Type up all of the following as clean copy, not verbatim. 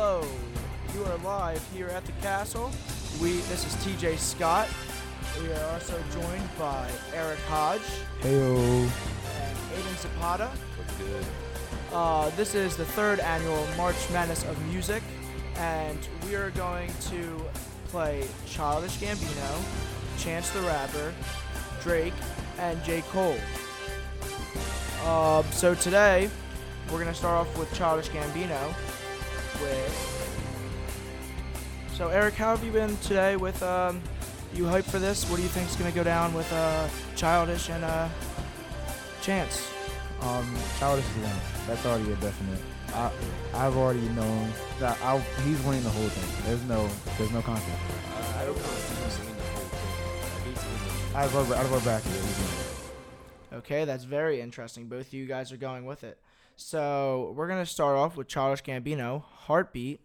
Hello, you are live here at the castle. This is TJ Scott. We are also joined by Eric Hodge. Heyo. And Aiden Zapata. What's good? This is the third annual March Madness of Music, and we are going to play Childish Gambino, Chance the Rapper, Drake, and J. Cole. So today, we're going to start off with Childish Gambino. So Eric, how have you been today with, you hyped for this? What do you think is going to go down with Childish and Chance? Childish is winning. That's already a definite. I've already known that he's winning the whole thing. There's no contest. I don't know if he's seen the whole thing. Out of our bracket, he's winning. Okay, that's very interesting. Both of you guys are going with it. So we're going to start off with Childish Gambino, Heartbeat.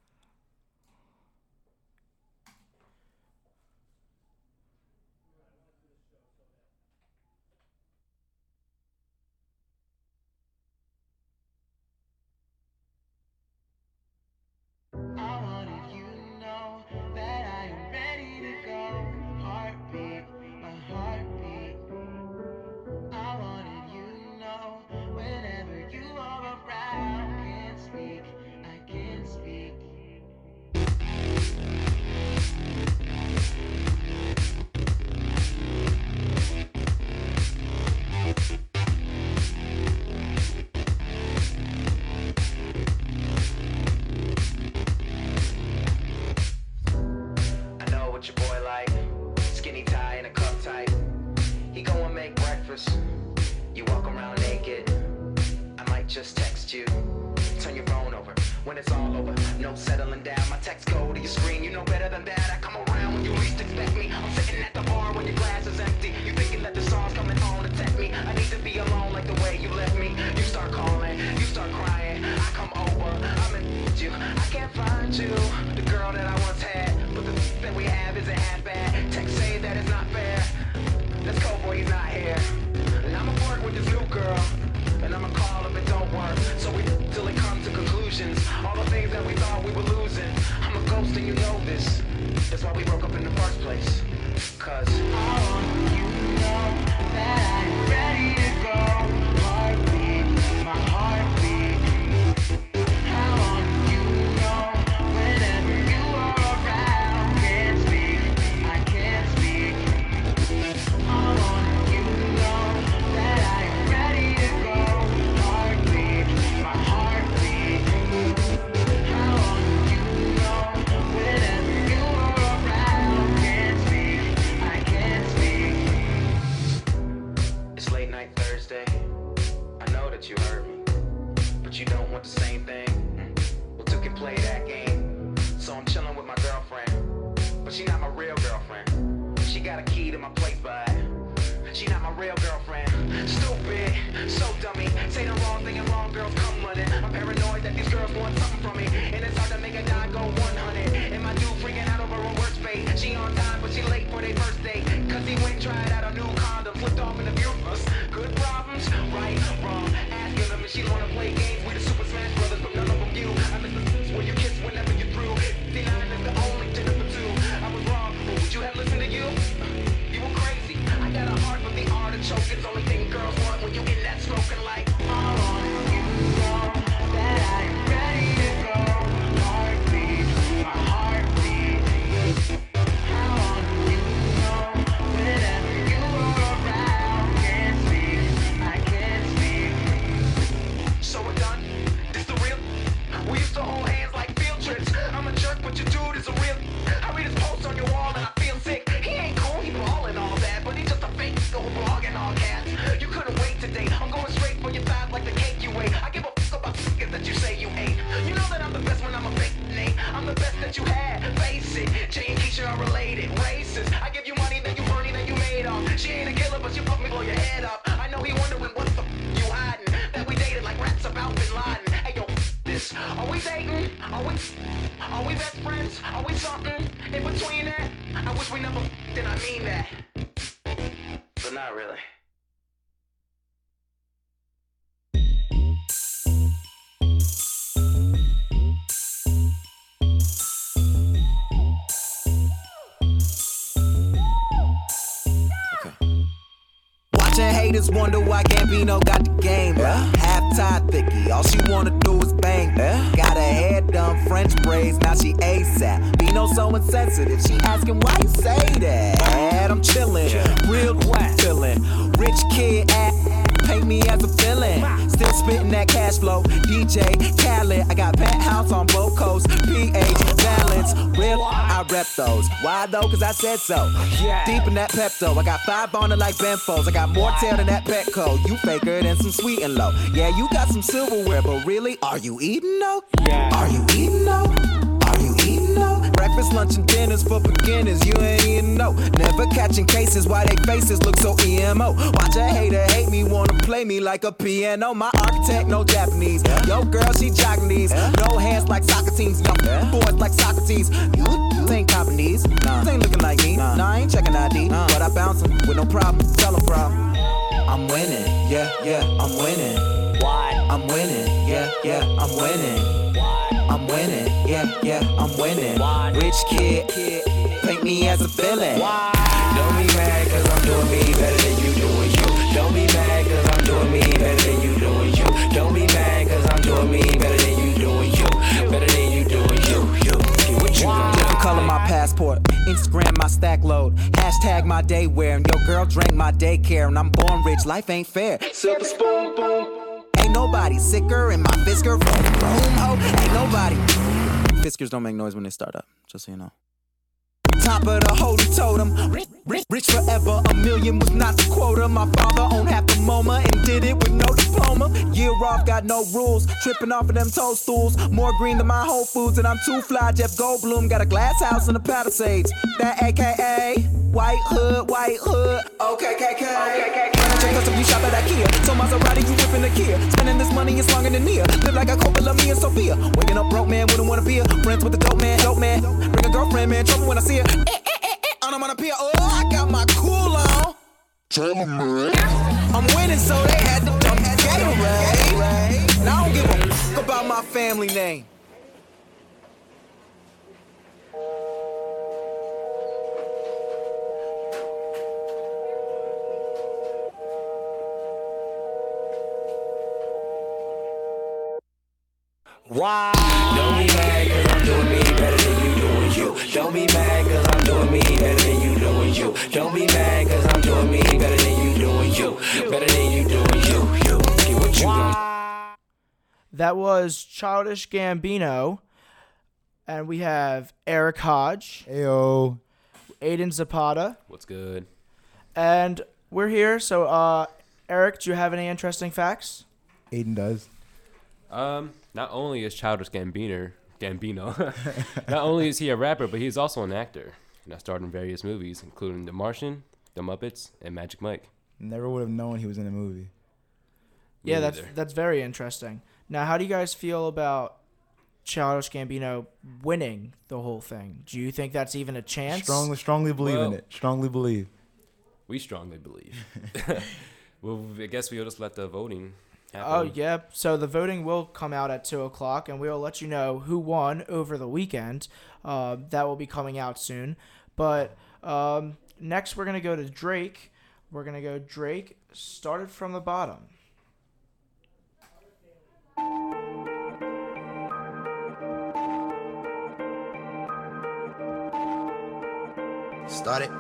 You walk around naked. I might just text you. Turn your phone over when it's all over. No settling down. My text go to your screen. You know better than that. I come around when you least expect me. I'm sitting at the bar when your glass is empty. You thinking that the song's coming on to tempt me. I need to be alone like the way you left me. You start calling, you start crying. I come over, I'm in you. I can't find you, the girl that I once had. But the that we have isn't half bad. Text say that it's not fair. Let's go, boy, he's not here. And I'ma work with this new girl, and I'ma call if it don't work. So we till it comes to conclusions. All the things that we thought we were losing. I'm a ghost and you know this. That's why we broke up in the first place. Cause I want you to know that I'm ready to go. Heartbeat, my heartbeat. I want you to know whenever you are around. Can't speak, I can't speak. I want you to know that I am ready to go. Heartbeat, my heartbeat. I want you to know whenever you are around. Can't speak, I can't speak. It's late night Thursday. I know that you heard me, but you don't want the same thing. Well, two can play that game. So I'm chilling with my girlfriend, but she not my real girlfriend. She got a key to my place, but she not my real girlfriend. Stupid, so dummy. Say the wrong thing and wrong girls come running. I'm paranoid that these girls want something from me, and it's hard to make a guy go 100. And my dude freaking out over a worst fate. She on time, but she late for their first date. Cause he went and tried out a new condom, flipped off in the view of us. Good problems, right, wrong. Asking them if she wanna play games. We the Super Smash Brothers, but none of them you. I miss the where you kiss whenever you're through. 59 is the only ticket for two. I was wrong, but would you have listened to you? You were crazy. I got a heart for the artichoke. It's the only thing girls want when you in that smoking like. I want you to know that I am ready to go. Heartbeat, my heartbeat. I want you to know whenever you are around. Can't speak, I can't speak. So we're done. This the real. We used to hold hands like field trips. I'm a jerk, but your dude is a real. I read his posts on your wall and I feel sick. He ain't cool, he ballin' all that, but he just a fake old blog and all cats. You couldn't wait today. I'm going straight for your thighs like the cake you ate. I give a fuck about the that you say you ate. You know that I'm the best when I'm a fake Nate. I'm the best that you had. Face it. Jay and Keisha are related. Racist. I give you money, then you burning, then you made off. She ain't a killer, but she fuck me, blow your head up. I know he wondering what the you hiding. That we dated like rats about Bin Laden. Hey yo, this. Are we dating? Are we best friends? Are we something in between that? I wish we never did I mean that. But not really. just wonder why Gambino got the game. Half-tied thicky, all she wanna do is bang. Got her hair done, French braids, now she ASAP. Bino so insensitive, she asking why you say that. I'm chillin', real feelin', rich kid paint me as a villain. Still spittin' that cash flow, DJ Khaled. I got penthouse on both coasts, PH balance, real. I rep those. Why though? Cause I said so. Deep in that Pepto, I got 5 on it like Benfos. I got more tail than that Petco. You faker than some sweet and low. Yeah, you got some silverware, but really, are you eating though? Are you eating though? Are you eating though? Breakfast, lunch, and dinners for beginners. You ain't eating no. Never catching cases. Why they faces look so emo? Watch a hater hate me, wanna play me like a piano. My architect, no Japanese. Yo, girl, she jogging these. No hands like Socrates. Yo, boys like Socrates. You ain't copping these. Nah, ain't looking like me. Nah, I ain't checking ID. But I bounce 'em with no problem. Tell 'em problem. I'm winning. Yeah, I'm winning. Why? I'm winning. Yeah, I'm winning. I'm winning, yeah, I'm winning. Rich kid, paint me as a villain. Don't be mad cause I'm doing me better than you doing you. Don't be mad cause I'm doing me better than you doing you. Don't be mad cause I'm doing me better than you doing you. Better than you doing you. What you doing? Different color my passport, Instagram my stack load, hashtag my day wear. And your girl drank my daycare. And I'm born rich, life ain't fair. Silver spoon, boom. Ain't nobody sicker in my Fisker room, ho. Ain't nobody. Fiskers don't make noise when they start up, just so you know. Top of the holy totem, rich forever. A million was not the quota. My father owned half the MoMA and did it with no diploma. Year off, got no rules. Tripping off of them toadstools. More green than my Whole Foods, and I'm too fly. Jeff Goldblum got a glass house in the Palisades. That AKA white hood. Okay, KK. Check us if you shop at IKEA. So Maserati, you whipping the Kia. Spending this money is longer than Nia. Live like a Coppola, me and Sophia. Waking up broke man, wouldn't wanna be a friends with the dope man. Bring a girlfriend, man, trouble when I see her. I'm on a pier. Oh, I got my cool on. Tell 'em, man. I'm winning, so they had to dump Gatorade. Now I don't give a fuck about my family name. Why? Don't be mad cause I'm doing me better than you doing you. Don't be mad cause I'm doing me better than you doing you. Don't be mad cause I'm doing me better than you doing you. Better than you doing you. What you doing? That was Childish Gambino. And we have Eric Hodge. Ayo. Aiden Zapata. What's good? And we're here. So, Eric, do you have any interesting facts? Aiden does. Not only is Childish Gambino, not only is he a rapper, but he's also an actor. And I starred in various movies, including The Martian, The Muppets, and Magic Mike. Never would have known he was in a movie. Yeah, that's very interesting. Now, how do you guys feel about Childish Gambino winning the whole thing? Do you think that's even a chance? Strongly believe in it. Strongly believe. We strongly believe. Well, I guess we'll just let the voting happen. Oh, yeah. So the voting will come out at 2 o'clock, and we'll let you know who won over the weekend. That will be coming out soon. But next, we're going to go to Drake. We're going to go Drake, Started from the Bottom. Started.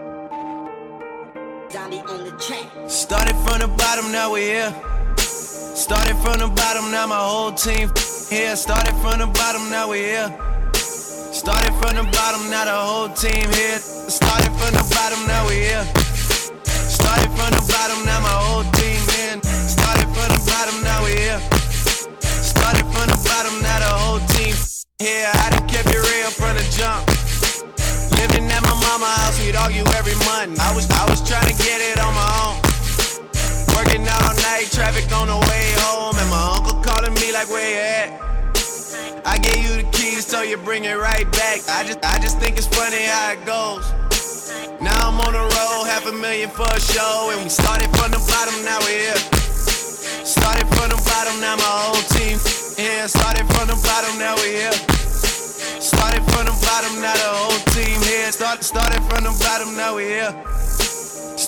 Johnny on the track. Started from the bottom, now we're here. Started from the bottom, now my whole team here. Started from the bottom, now we're here. Started from the bottom, now the whole team here. Started from the bottom, now we're here. Started from the bottom, now my whole team in. Started from the bottom, now we're here. Started from the bottom, now the whole team here. I done kept it real from the jump. Living at my mama's house, we'd argue every month. I was trying to get it on my own. Working out all night, traffic on the way home, and my uncle calling me like, where you at? I gave you the keys, so you bring it right back. I just think it's funny how it goes. Now I'm on the road, $500,000 for a show, and we started from the bottom, now we're here. Started from the bottom, now my whole team here. Started from the bottom, now we're here. Started from the bottom, now the whole team here. Started from the bottom, now we're here.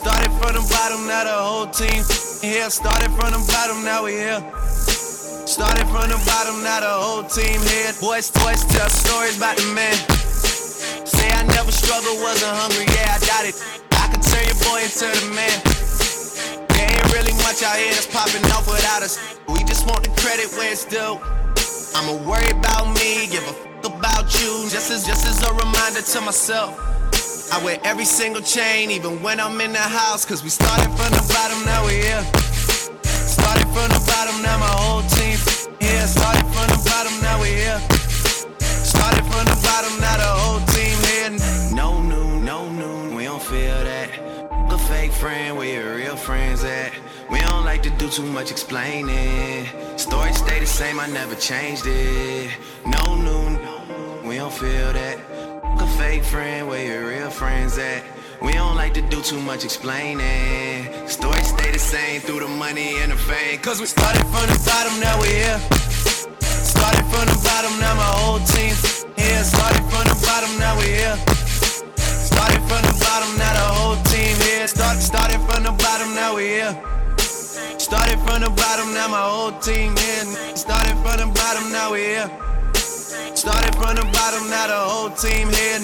Started from the bottom, now the whole team here. Started from the bottom, now we here. Started from the bottom, now the whole team here. Boys tell stories about the man. Say I never struggled, wasn't hungry, yeah, I doubt it. I could turn your boy into the man. There ain't really much out here that's popping off without us. We just want the credit where it's due. I'ma worry about me, give a fuck about you. Just as a reminder to myself. I wear every single chain, even when I'm in the house. Cause we started from the bottom, now we here. Started from the bottom, now my whole team here. Started from the bottom, now we here. Started from the bottom, now the whole team here. No noon, we don't feel that. A fake friend, where your real friends at? We don't like to do too much explaining. Stories stay the same, I never changed it. No noon, we don't feel that. A fake friend, where your real friends at? We don't like to do too much explaining. Stories stay the same through the money and the fame. Cause we started from the bottom, now we here. Started from the bottom, now my whole team here. Started from the bottom, now we here. Started from the bottom, now the whole team here. Started from the bottom, now we here. Started from the bottom, now my whole team here. Started from the bottom, now we here. Started from the bottom, now the whole team here.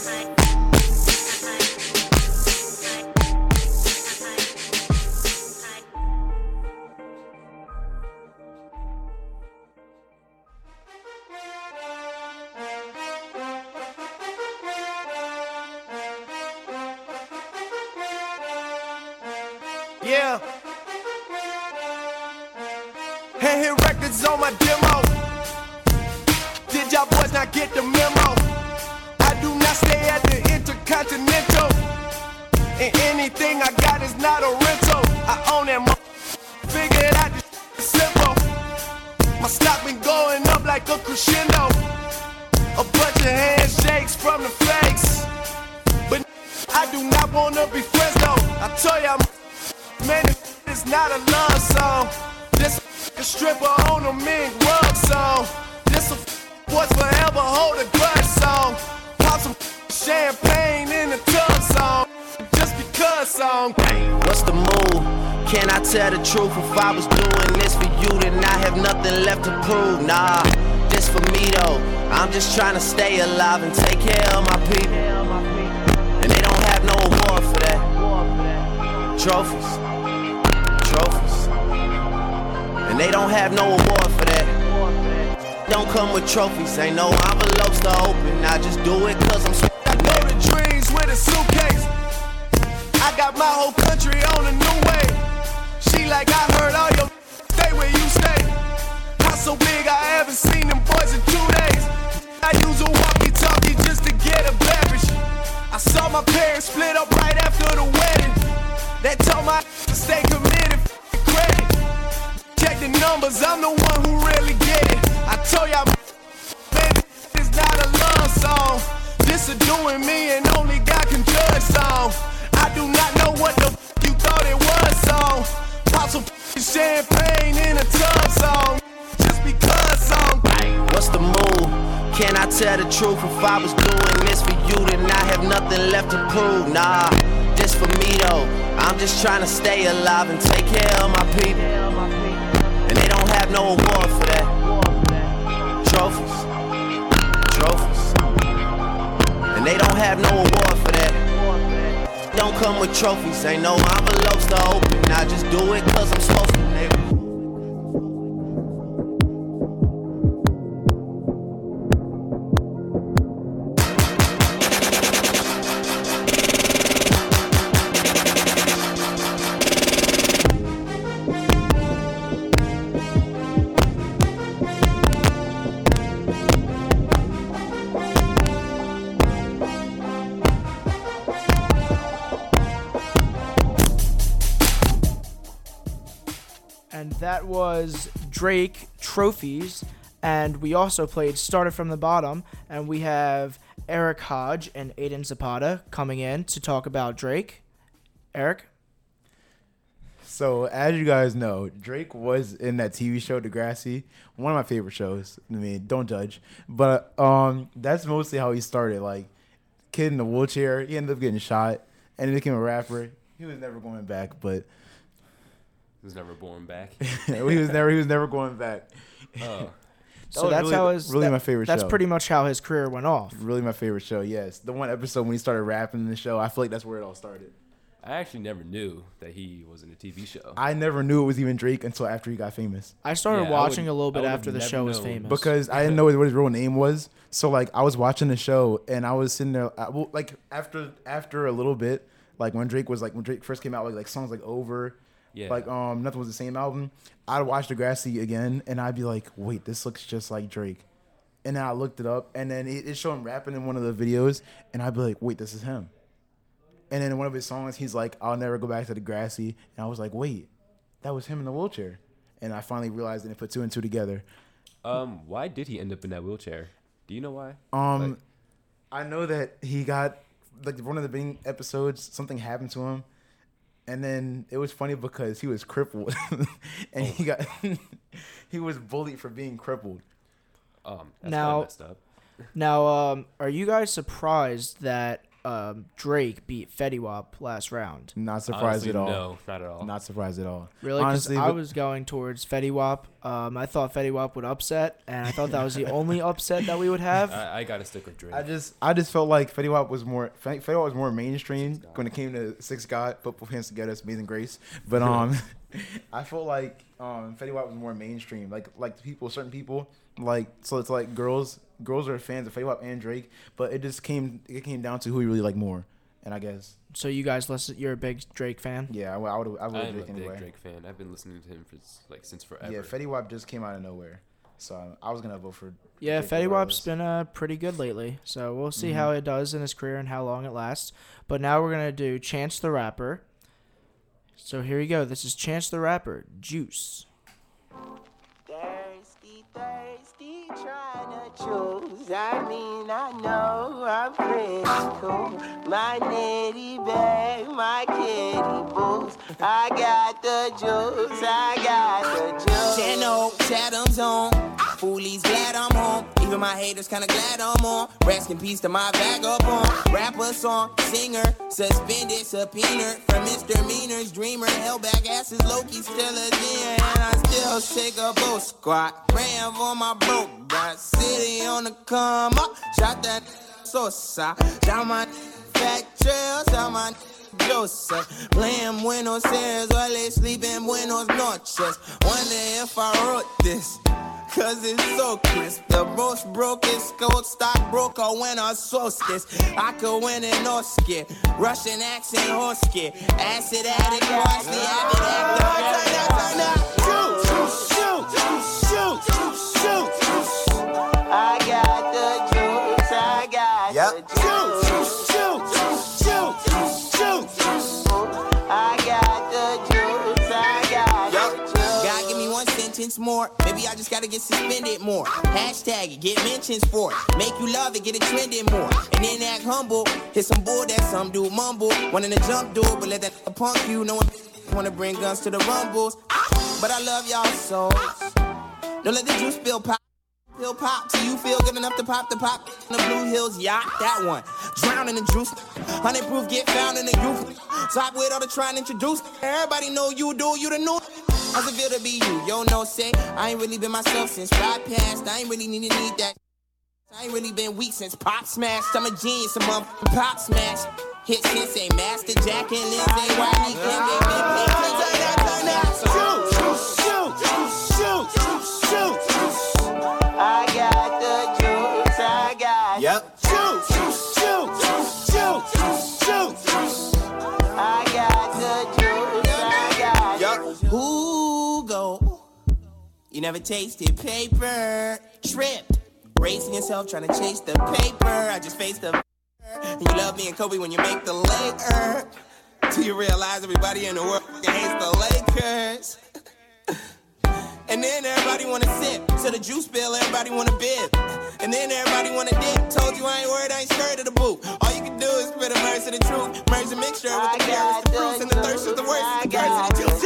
Yeah. Hand hit records on my demo. Did y'all boys not get the memo? I do not stay at the Intercontinental. And anything I got is not a rental. I own that figured out this simple. My stock been going up like a crescendo. A bunch of handshakes from the fakes. But I do not wanna be friends though. I tell y'all, man, it's not a love song. This a stripper on a mink rug song. This a boys forever hold a grudge song. Pop some champagne in the tub song. Just because song. What's the move? Can I tell the truth? If I was doing this for you, then I have nothing left to prove. Nah, this for me though. I'm just trying to stay alive and take care of my people. And they don't have no award for that. Trophies. And they don't have no award for that. Don't come with trophies, ain't no envelopes to open. I just do it cause I'm sweet. I go to dreams with a suitcase. I got my whole country on a new way. She like, I heard all your stay where you stay. House so big I haven't seen them boys in 2 days. I use a walkie-talkie just to get a beverage. I saw my parents split up right after the wedding. They told my to stay committed, credit. Check the numbers, I'm the one who really get it. I told y'all, man, it's not a love song. This a doing me and only God can judge song. I do not know what the you thought it was song. Pop some champagne in a tub song. Just because song. What's the move? Can I tell the truth? If I was doing this for you, then I have nothing left to prove. Nah, this for me though. I'm just trying to stay alive and take care of my people. And they don't have no award for that. Trophies. And they don't have no award for that. Don't come with trophies, ain't no envelopes to open. I just do it cause I'm supposed to, nigga. And that was Drake, Trophies, and we also played Started from the Bottom, and we have Eric Hodge and Aiden Zapata coming in to talk about Drake. Eric? So, as you guys know, Drake was in that TV show, Degrassi, one of my favorite shows. I mean, don't judge. But that's mostly how he started. Like, kid in a wheelchair, he ended up getting shot, and he became a rapper. He was never going back, but He was never born back. he was never going back. Oh, So was that's really, how his. really that- my favorite That's show. pretty much how his career went off. Really my favorite show. Yes, the one episode when he started rapping in the show. I feel like that's where it all started. I actually never knew that he was in a TV show. I never knew it was even Drake until after he got famous. I started Yeah, I watching would- a little bit I would've after the never show was known. famous. Because I didn't know what his real name was. So like I was watching the show and I was sitting there like after a little bit, like when Drake first came out, like songs like Over, Yeah. like Nothing Was the Same album, I'd watch Degrassi again and I'd be like, wait, this looks just like Drake. And then I looked it up and then it showed him rapping in one of the videos and I'd be like, wait, this is him. And then in one of his songs, he's like, I'll never go back to Degrassi. And I was like, wait, that was him in the wheelchair. And I finally realized and put two and two together. Why did he end up in that wheelchair? Do you know why? Um, I know that he got like one of the beginning episodes. Something happened to him, and then it was funny because he was crippled, and he was bullied for being crippled. That's Now- kinda messed up. Now, are you guys surprised that Drake beat Fetty Wap last round? Not surprised Honestly, at all. No, not at all. Not surprised at all. Really? Because Honestly, I was going towards Fetty Wap. I thought Fetty Wap would upset, and I thought that was the only upset that we would have. I gotta stick with Drake. I just felt like Fetty Wap was more mainstream when it came to Six God, Put Both Hands Together, it's Amazing Grace. But I felt like Fetty Wap was more mainstream. Like certain people, like so it's like girls are fans of Fetty Wap and Drake, but it came down to who you really like more. And I guess So you guys listen. You're a big Drake fan. yeah, I would I'm a Drake big anyway. Drake fan. I've been listening to him since forever. Yeah, Fetty Wap just came out of nowhere, so I was gonna vote for. Yeah, Drake Fetty Wap's regardless. been pretty good lately. So we'll see Mm-hmm. how it does in his career and how long it lasts. But now we're gonna do Chance the Rapper. So here you go. This is Chance the Rapper, Juice. Thirsty, thirsty, trying to choose. I mean, I know I'm pretty cool. My nitty bag, my kitty boots. I got the juice, I got the juice. Channel, Chatham's on. Foolies glad I'm home. Even my haters kinda glad I'm on. Rest in peace to my vagabond. Rapper, song, singer, suspended, subpoenaed for misdemeanors. Dreamer, held back asses, Loki still a deer. And I still shake a boat squat. Ram on my boat. Got city on the come up. Shot that Sosa. Down my fat trails, down my Joseph. Playing Buenos Aires while they sleep in Buenos Noches. Wonder if I wrote this. Cause it's so crisp. The most brokest gold stockbroker when I source this. I could win an Oscar. Russian accent Oscar. Acid addict, watch the avid actor. I got the juice, I got the juice. I got the juice, I got the juice. God, give me one sentence more. Maybe I just gotta get suspended more. Hashtag it, get mentions for it. Make you love it, get it trending more. And then act humble. Hit some bull that some dude mumble. Wanting to jump dude, but let that punk you know. Wanna bring guns to the rumbles. But I love y'all souls. Don't let the juice spill pop. Pill pop till you feel good enough to pop the pop in the Blue Hills yacht. That one. Drown in the juice. 100 proof get found in the youth. Stop with all the trying to introduce. Everybody know you do, you the new. How's it feel to be you? Yo, no say. I ain't really been myself since ride past. I ain't really need that. I ain't really been weak since Pop smashed. I'm a genius, a motherfucking Pop smash. Hit since a Master Jack and Lindsay Wiley. Can they I got the juice, I got Yep. I got the juice, I got the juice. Who go? You never tasted paper. Tripped. Racing yourself, trying to chase the paper. I just faced the. And you love me and Kobe when you make the Laker. Till you realize everybody in the world hates the Lakers. And then everybody wanna sip. So the juice spill, everybody wanna bib. And then everybody wanna dip. Told you I ain't worried, I ain't scared of the boot. All you can do is spit a verse of the truth. Merge the mixture with the carrots, the fruits, and the thirst with the worst. I The curse of the juice.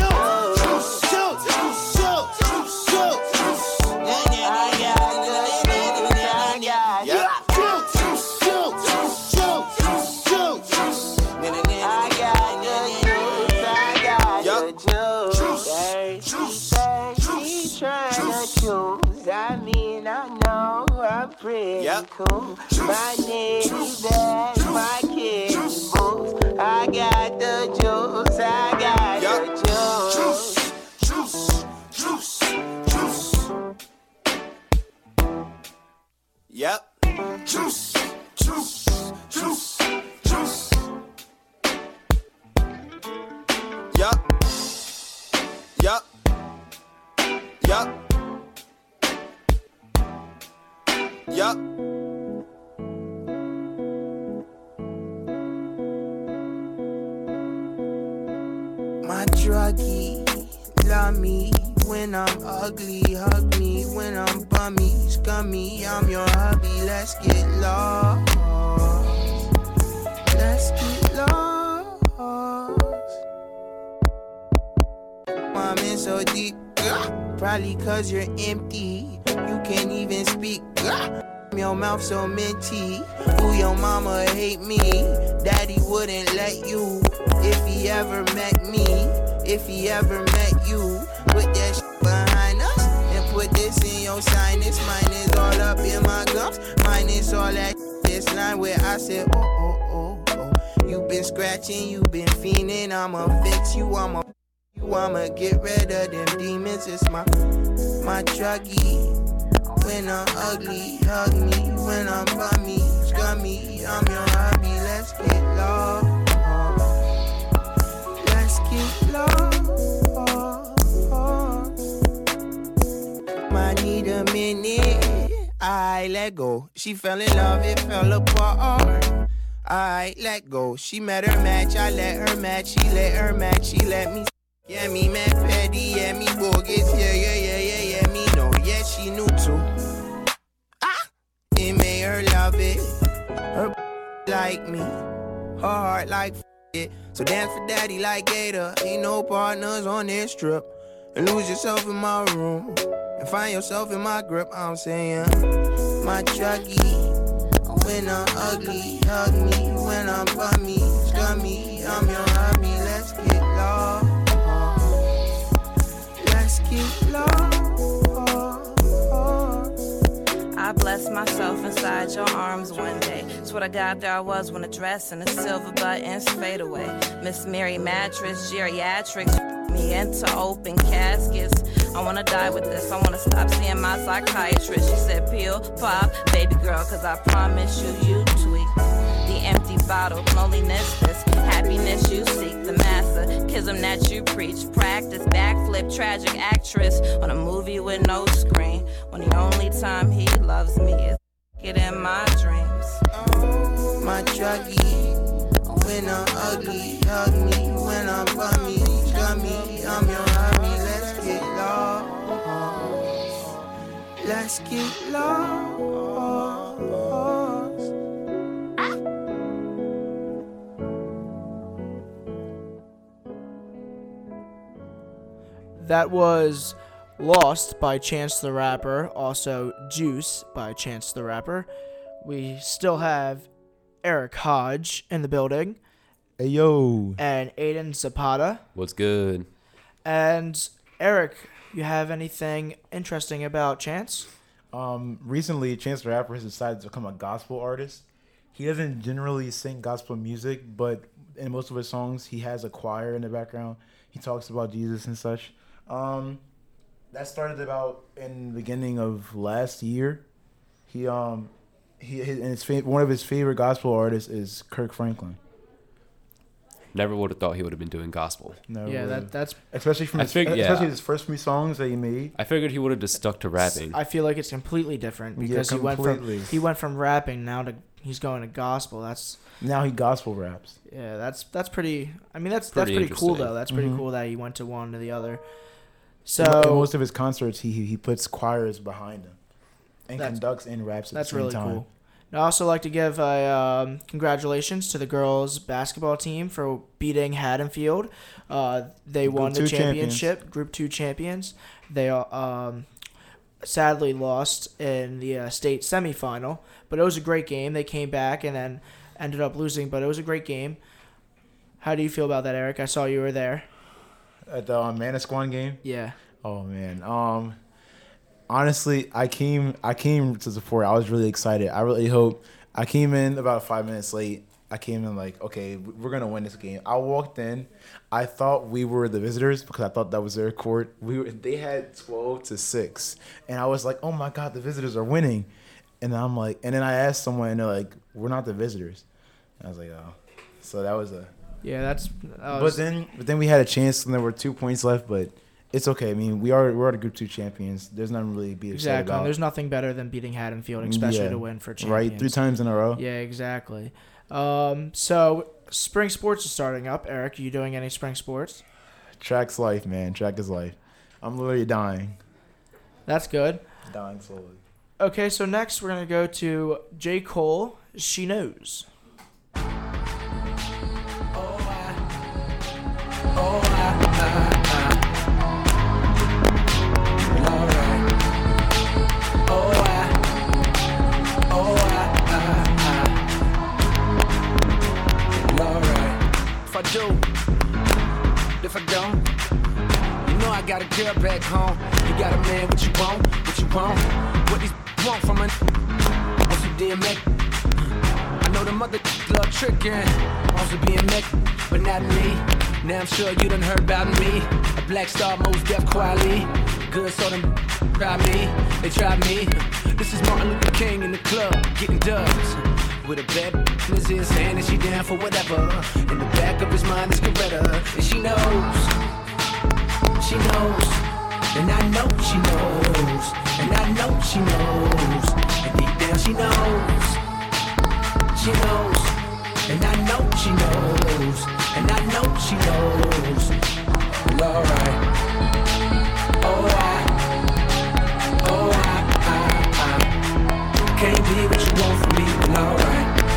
pretty Yep. cool. My nitty bag, my kitty boots. I got the juice, I got Yup. the juice. Yep. Yup. Yup. Yup. Yup. My druggie, love me when I'm ugly, hug me when I'm bummy, scummy. I'm your hubby. Let's get lost. Let's get lost. I'm in so deep, probably cause you're empty. You can't even speak. Your mouth so minty. Ooh, your mama hate me. Daddy wouldn't let you. If he ever met me, if he ever met you, put that shit behind us and put this in your sinus. Mine is all up in my gums. Mine is all that this line where I said, oh, oh, oh, oh. You been scratching, you been fiending. I'ma fix you, I'ma get rid of them demons. It's my druggie. When I'm ugly, hug me. When I'm bummy, scummy, I'm your hubby. Let's get lost. Let's get lost. Might need a minute. I let go. She fell in love, it fell apart. I let go. She met her match, I let her match. She let her match, she let me. Yeah, me mad petty, yeah, me bogus. Yeah, me know. Yeah, she knew too. It made her love it. Her like me. Her heart like it. So dance for daddy like Gator. Ain't no partners on this trip. And lose yourself in my room. And find yourself in my grip. I'm saying, my druggie. When I'm ugly, hug me. When I'm bummy, scummy, I'm your hubby. Let's get lost. Let's get lost. I blessed myself inside your arms one day. Swear to God, there I was when the dress and the silver buttons fade away. Miss Mary mattress, geriatrics, me into open caskets. I wanna die with this, I wanna stop seeing my psychiatrist. She said, pill, pop, baby girl, cause I promise you tweak. The empty bottle, loneliness, this happiness you seek. The masochism that you preach. Practice, backflip, tragic actress on a movie with no screen. When the only time he loves me is get in my dreams. My druggie. When I'm ugly, hug me. When I'm bummy, scummy, I'm your hubby. Let's get lost. Let's get lost. That was Lost by Chance the Rapper, also Juice by Chance the Rapper. We still have Eric Hodge in the building. Hey, yo. And Aiden Zapata. What's good? And Eric, you have anything interesting about Chance? Recently, Chance the Rapper has decided to become a gospel artist. He doesn't generally sing gospel music, but in most of his songs, he has a choir in the background. He talks about Jesus and such. That started about in the beginning of last year. One of his favorite gospel artists is Kirk Franklin. Never would have thought he would have been doing gospel. No, Yeah, really. that's. especially from especially his first few songs that he made. I figured he would have just stuck to rapping. I feel like it's completely different Yeah, because completely. he went from rapping now to he's going to gospel. That's Now he gospel raps. yeah, that's pretty. I mean, that's Pretty pretty cool interesting. though. That's pretty Mhm. cool that he went to one to the other. In So most of his concerts, he puts choirs behind him and That's- conducts and raps at that's the same really time. cool. I'd also like to give a congratulations to the girls basketball team for beating Haddonfield. They Group won the 2 championship, Group 2 champions. They sadly lost in the state semifinal, but it was a great game. They came back and then ended up losing, but it was a great game. How do you feel about that, Eric? I saw you were there. At the Manasquan game. Yeah. Oh man. honestly, I came to support. I was really excited. I really hope. I came in about 5 minutes late. I came in like, okay, we're gonna win this game. I walked in. I thought we were the visitors because I thought that was their court. They had 12-6, and I was like, oh my god, the visitors are winning. And I'm like, and then I asked someone, and they're like, we're not the visitors. And I was like, oh, so that was a. Yeah, But then we had a chance, and there were 2 points left, but. It's okay. I mean, we're the Group 2 champions. There's nothing really to be excited exactly. about. There's nothing better than beating Haddonfield, especially to win for champions. Right, 3 times in a row. Yeah, exactly. So spring sports is starting up. Eric, are you doing any spring sports? Track's life, man. Track is life. I'm literally dying. That's good. Dying slowly. Okay, so next we're gonna go to J. Cole. She Knows. If I don't, you know I got a girl back home. You got a man, what you want? What you want? What these want from a on some DMX? I know the mother love tricking on some BMX, but not me. Now I'm sure you done heard about me. A black star, most deaf quality. Good, so them try me. They try me. This is Martin Luther King in the club, getting dubs. With a bad in his hand and she down for whatever. In the back of his mind is Coretta. And she knows. She knows. And I know she knows. And I know she knows. And deep down she knows. She knows. And I know she knows. And I know she knows. Well, alright. Alright. Can't be what you want from me, but alright.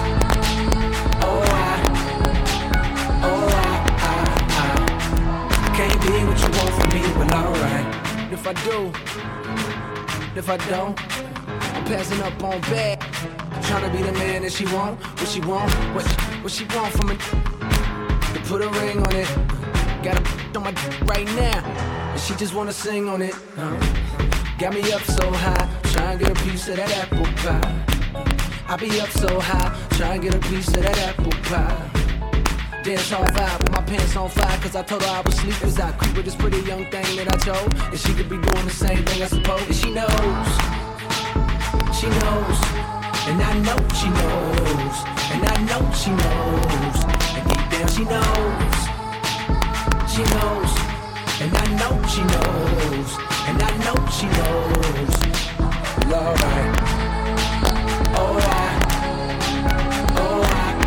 Can't be what you want from me, but alright. If I do, if I don't, I'm passing up on bad. Tryna be the man that she want, what she want, what she want from me. To put a ring on it, got a on my right now, and she just wanna sing on it. Got me up so high, trying to get a piece of that apple pie. I be up so high, trying to get a piece of that apple pie. Dance on vibe with my pants on fire, cause I told her I would sleep as I creep with this pretty young thing that I chose. And she could be doing the same thing I suppose. And she knows, she knows, and I know she knows, and I know she knows, and deep down she knows, she knows, and I know she knows, and I know she knows. Well, alright, alright, alright,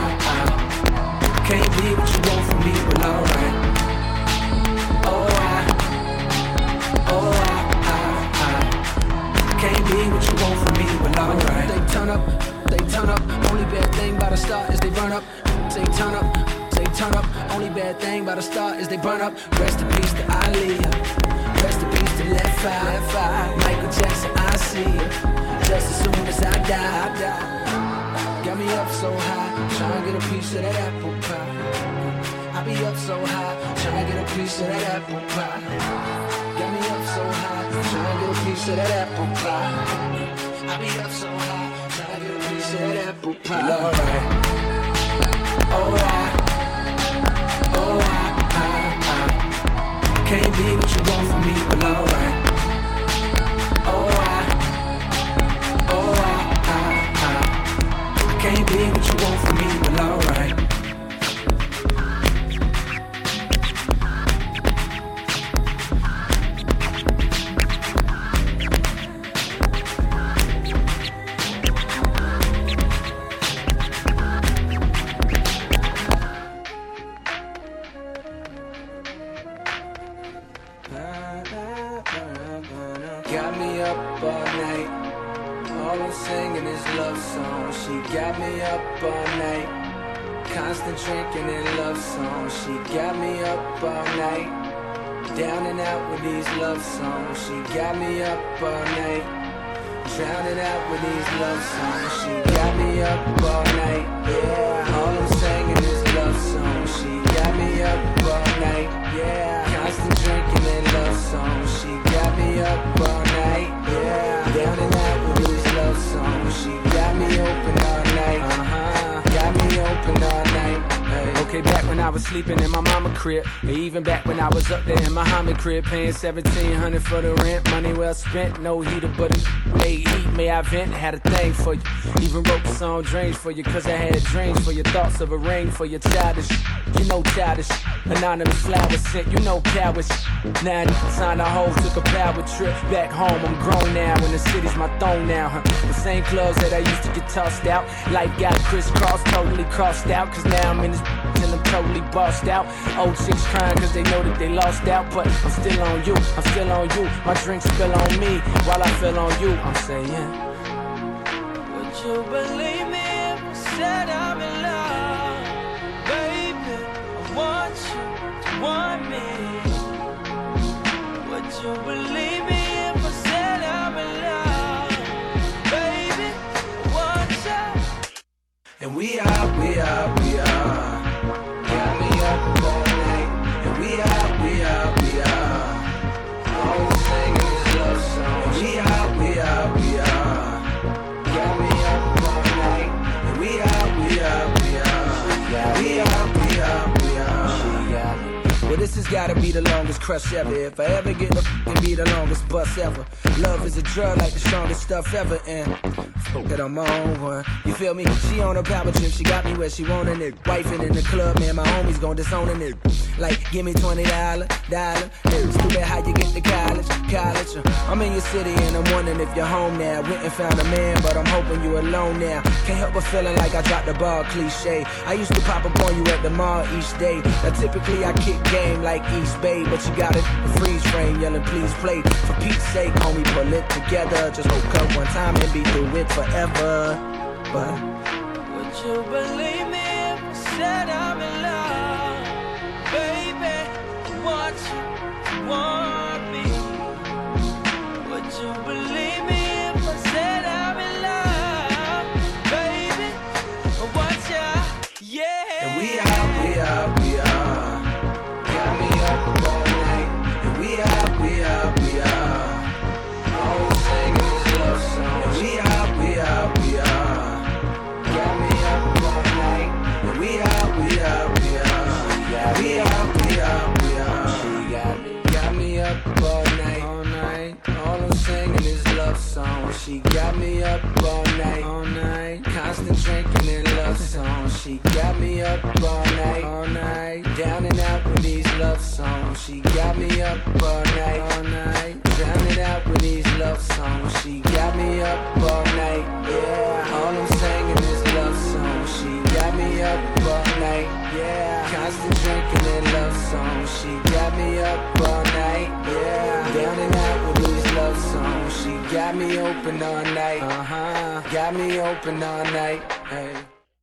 can't be what you want from me, but alright, alright, alright, can't be what you want from me, but alright. They turn up, only bad thing by the start is they burn up. Say turn up, only bad thing by the start is they burn up. Rest in peace to Ali, rest in peace to Left Eye, Michael Jackson, I see you, just as soon as I die. Got me up so high, trying to get a piece of that apple pie. I be up so high, trying to get a piece of that apple pie. Got me up so high, trying to get a piece of that apple pie. I be up so high, trying to get a piece of that apple pie. Alright, alright, alright, can't be what you want from me, but alright, alright, alright, can't be what you want from me, but alright. Got me up all night, all I'm singing is love songs. She got me up all night, constant drinking and love songs. She got me up all night, down and out with these love songs. She got me up all night, drowning out with these love songs. She got me up all night, yeah, all I'm singing is love songs. She got me up all night, yeah, constant drinking and love songs. She got me up all night, Down and out with these love songs. She got me open all night. Got me open all night. Hey. Okay, back when I was sleeping in my mama crib, and even back when I was up there in my Muhammad crib, paying $1,700 for the rent, money well spent, no heater but it made heat, may I vent, had a thing for you, even wrote the song Dreams for you, cause I had dreams for your thoughts of a ring for your childish, you know childish, anonymous flowers sent, you know cowards, now it's time a hoe, took a power trip back home, I'm grown now, and the city's my throne now, the same clubs that I used to get tossed out, life got crisscrossed, totally crossed out, cause now I'm in this till I'm totally bossed out. Old chicks crying cause they know that they lost out. But I'm still on you, I'm still on you. My drink spill on me while I feel on you. I'm saying, would you believe me if I said I'm in love? Baby, I want you to want me. Would you believe me if I said I'm in love? Baby, I want you. And we are. Got me up all night. And we are. All singing this love song. We are. Got me up all night. And we are. We are. She got me. Well, this has gotta be the longest crush ever. If I ever get the f***ing be the longest bust ever. Love is a drug like the strongest stuff ever. And that I'm on one. You feel me? She on a power trip. She got me where she wantin' it. Wifing in the club, man. My homies gon' disownin' it. Like, give me $20. Stupid how you get to college. I'm in your city and I'm wondering if you're home now. Went and found a man, but I'm hoping you alone now. Can't help but feeling like I dropped the ball, cliche. I used to pop up on you at the mall each day. Now typically I kick game like East Bay, but you got it freeze frame, yelling please play. For Pete's sake, homie, pull it together. Just woke up one time and be through it forever. But would you believe me if I said I'm in love? Baby, I want you to want me. Would you believe me if I said I'm in love? Baby, I want you, yeah. And we are. Got me up all night. And we are. All singing this love song. And we are. Got me up all night. And we are. We are. She got me up all night. All I'm singing is love songs. She got me up all night. Constant drinking and love songs. She got me up all night. Down and out with these love songs. She got me up all night. Down and out with these love songs. She got me up all night. Yeah, all I'm singing is love songs. She got me up all night. Yeah, constant drinking and love songs. She got me up all night. Yeah, down and out with these love songs. She got me open all night. Got me open all night. Hey.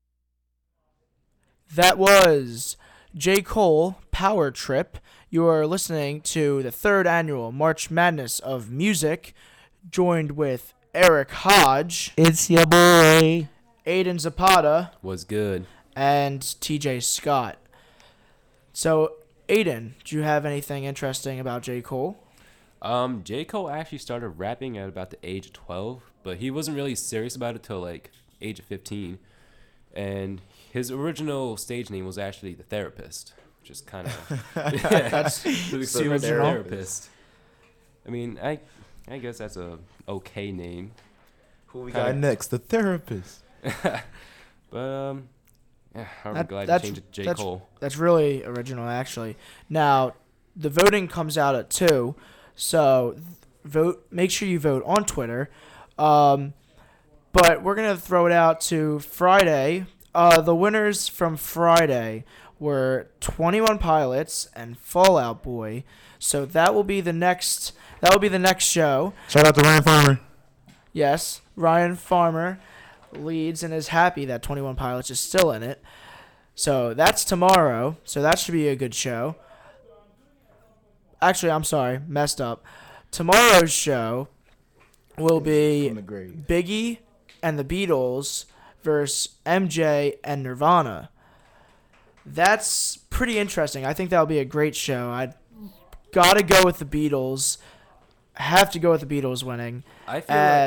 That was J. Cole, Power Trip. You are listening to the 3rd annual March Madness of Music, joined with Eric Hodge. It's your boy. Aiden Zapata. Was good. And TJ Scott. So, Aiden, do you have anything interesting about J. Cole? J. Cole actually started rapping at about the age of 12, but he wasn't really serious about it till like age of 15. And his original stage name was actually The Therapist, which is kind of That's the original. Therapist. I mean, I guess that's a okay name. Who we got next? The Therapist. But yeah, I'm glad to change it to J. Cole. That's really original, actually. Now, the voting comes out at 2, so vote. Make sure you vote on Twitter. But we're gonna throw it out to Friday. The winners from Friday were 21 Pilots and Fall Out Boy. So that will be the next. That will be the next show. Shout out to Ryan Farmer. Yes, Ryan Farmer leads and is happy that 21 Pilots is still in it. So that's tomorrow. So that should be a good show. Actually, I'm sorry, messed up. Tomorrow's show will be Biggie and the Beatles versus MJ and Nirvana. That's pretty interesting. I think that'll be a great show. I gotta go with the Beatles. have to go with the Beatles winning. I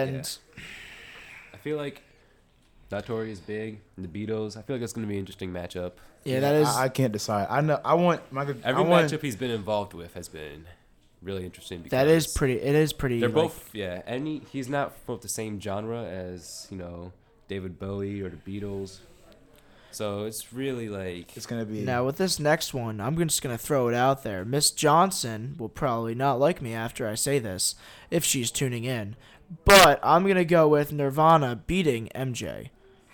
feel like Notorious Big and the Beatles. I feel like that's going to be an interesting matchup. Yeah, that is. I can't decide. I know. I want Michael. Every matchup he's been involved with has been really interesting. Because that is pretty. It is pretty. They're both. Yeah, and he's not from the same genre as David Bowie or the Beatles. So it's really like it's gonna be. Now with this next one, I'm just gonna throw it out there. Miss Johnson will probably not like me after I say this, if she's tuning in. But I'm gonna go with Nirvana beating MJ.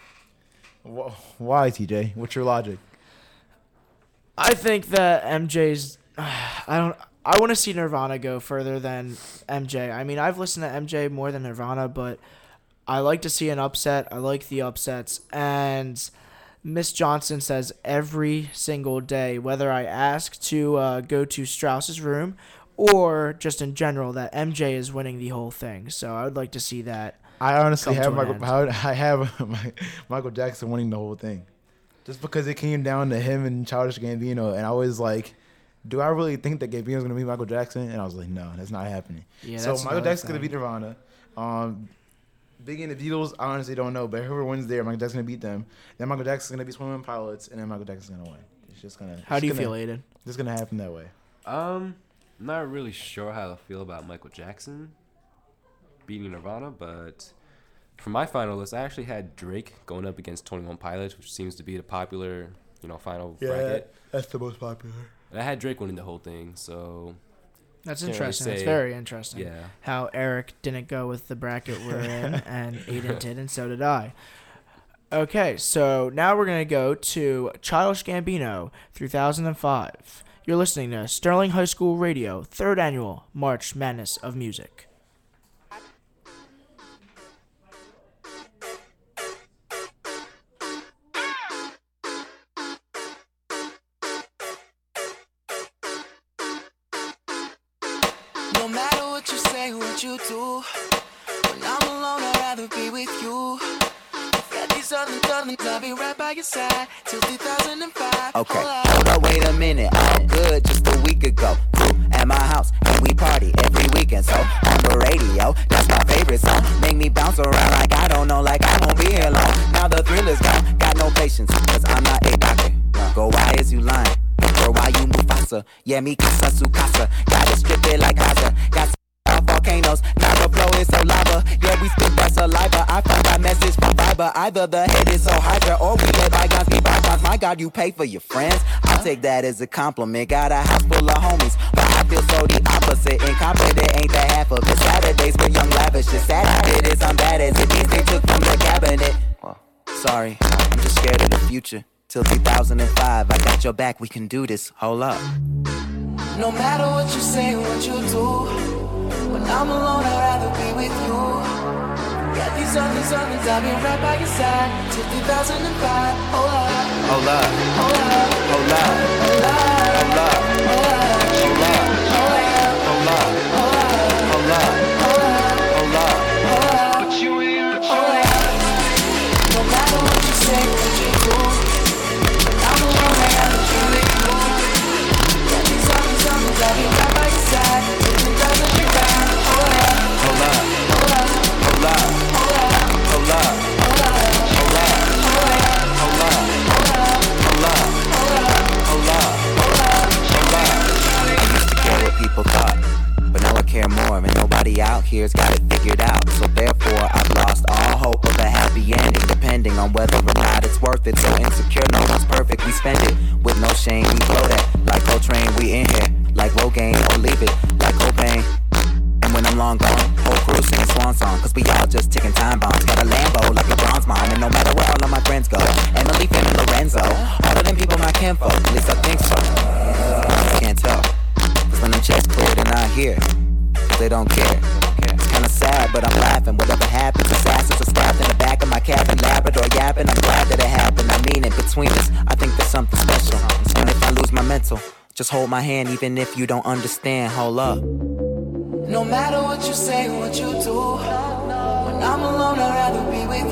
Why, TJ? What's your logic? I think that MJ's. I want to see Nirvana go further than MJ. I mean, I've listened to MJ more than Nirvana, but I like to see an upset. I like the upsets, and Miss Johnson says every single day, whether I ask to go to Strauss's room or just in general, that MJ is winning the whole thing. So I would like to see that. I honestly have Michael Jackson winning the whole thing, just because it came down to him and Childish Gambino, and I was like, do I really think that Gambino's gonna beat Michael Jackson? And I was like, no, that's not happening. Yeah, so Michael Jackson's gonna beat Nirvana. Biggie and the Beatles, I honestly don't know, but whoever wins there, Michael Jackson's gonna beat them. Then Michael Jackson's gonna be Swimming Pilots, and then Michael Jackson's gonna win. It's just gonna. How do you feel, Aiden? It's gonna happen that way. I'm not really sure how I feel about Michael Jackson beating Nirvana, but for my finalists, I actually had Drake going up against 21 Pilots, which seems to be the popular, final bracket. That's the most popular. And I had Drake winning the whole thing, so that's interesting. It's very interesting. Yeah. How Eric didn't go with the bracket we're in, and Aiden did, and so did I. Okay, so now we're going to go to Childish Gambino, 3005. You're listening to Sterling High School Radio, 3rd Annual March Madness of Music. No matter what you say, what you do, when I'm alone, I'd rather be with you. Got these other darlings, I'll be right by your side till 2005. Okay, hold up, wait a minute. All good just a week ago. Cool at my house, and we party every weekend. So on the radio, that's my favorite song. Make me bounce around like I don't know, like I won't be here long. Now the thrill is gone, got no patience, cause I'm not a doctor. Go, why is you lying? Or why you Mufasa? Yeah, me casa su casa. Gotta strip it like Gaza. Got volcanoes, lava flow is so lava. Yeah, we spit that saliva. I found my message from fiber. Either the head is so hydra, or we let bygones be bygones. My God, you pay for your friends. I'll take that as a compliment. Got a house full of homies, but I feel so the opposite. Incompetent ain't the half of it. Saturdays were young lavish. The sad it is I'm bad as it. These they took from the cabinet. Sorry, I'm just scared of the future. Till 2005, I got your back, we can do this, hold up. No matter what you say, what you do, when I'm alone, I'd rather be with you. Got these others, I'll be right by your side till 2005. Hold up, hold up, hold up, hold up, hold up, hold up, hold up, hold up, hold up, hold up, hold up. Put you in, hold up. No matter what you say, what you do, I'm alone, I gotta be with you. Got these others, I'll be right by your side till 2005. Hold up, hold up, hold up, hold up, hold up, hold up, hold up, hold up, hold up, hold up, hold up. I used to care what people thought, but now I care more, and nobody out here's got it figured out. So therefore, I've lost all hope of a happy ending, depending on whether or not it's worth it. So insecure, no one's perfect, we spend it with no shame. We blow that like Coltrane, we in here like Rogaine, or leave it like Cobain. And when I'm long gone, whole crew sing a swan song, cause we all just ticking time bombs. Got a Lambo like LeBron's mom, and no matter where all of my friends go, Emily, Finn, and Lorenzo, all of them people my kinfolk, at least I think so. I can't tell, cause when them checks clear, they're not here, cause they don't care. It's kinda sad, but I'm laughing. Whatever happens, assassins are stabbed in the back of my cabin, Labrador yapping. I'm glad that it happened. I mean it, between us, I think there's something special. And if I lose my mental, just hold my hand, even if you don't understand. Hold up. no matter what you say, what you do, when I'm alone, I'd rather be with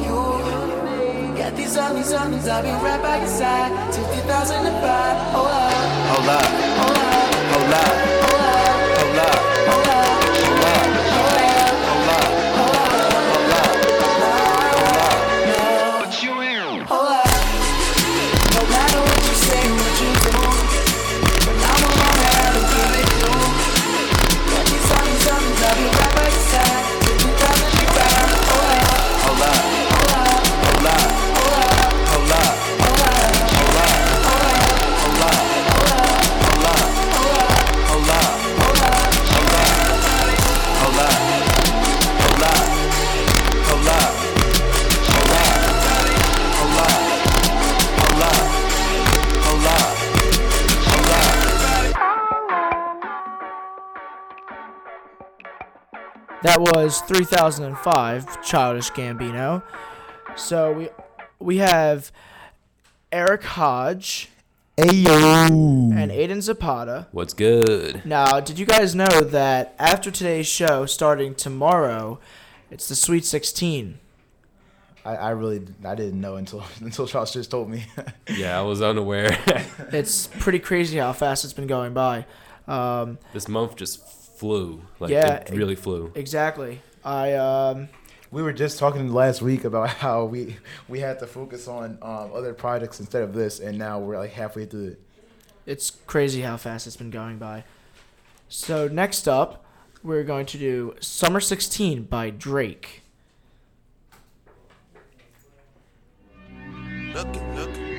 you. Got these others, I'll be right by your side till 2005. Hold up, hold up, hold up, hold up, hold up, hold up, hold up, hold up. That was 3005, Childish Gambino. So we have Eric Hodge Ayo. and Aiden Zapata. What's good? Now, did you guys know that after today's show, starting tomorrow, it's the Sweet 16? I didn't know until Charles just told me. Yeah, I was unaware. It's pretty crazy how fast it's been going by. This month just flew. Like, Yeah, it really flew. Exactly. We were just talking last week about how we had to focus on other projects instead of this, and now we're like halfway through it. It's crazy how fast it's been going by. So next up, we're going to do Summer 16 by Drake. Looking, looking,